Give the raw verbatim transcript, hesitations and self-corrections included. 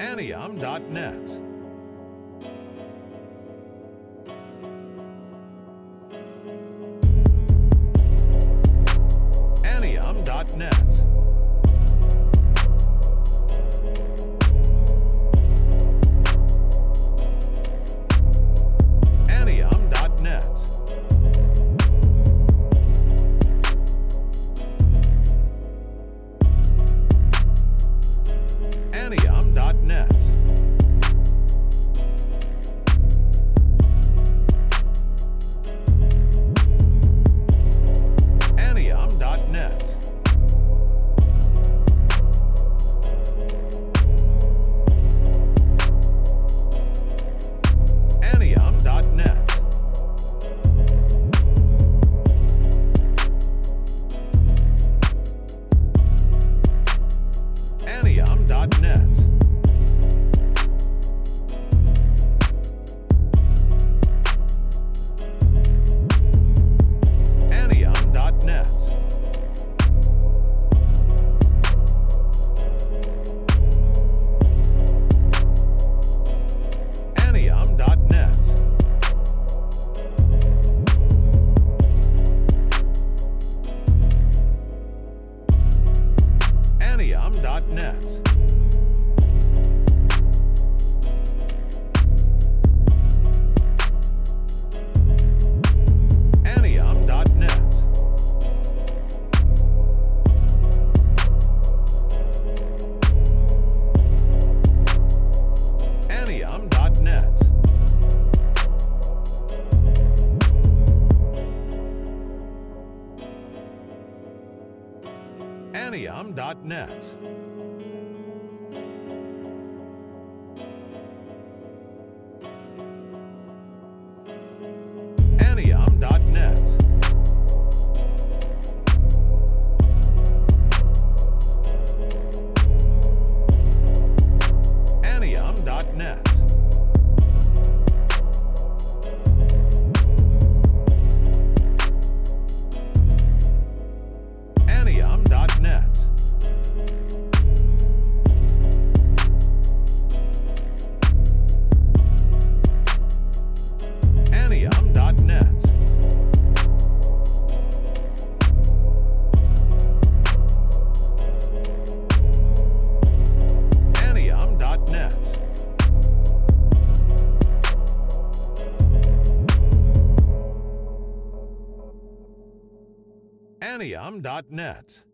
Anium dot net. Anium dot net. Anium dot net. Anium dot net. Anium dot net. Anium dot net. Anium dot net. Anium dot net. Anium dot net. Anium dot net. Anium dot net. Anium dot net. Anium dot net. Anium dot net. Anium dot net. Anium dot net. Anium dot net. Anium dot net. Anium dot net.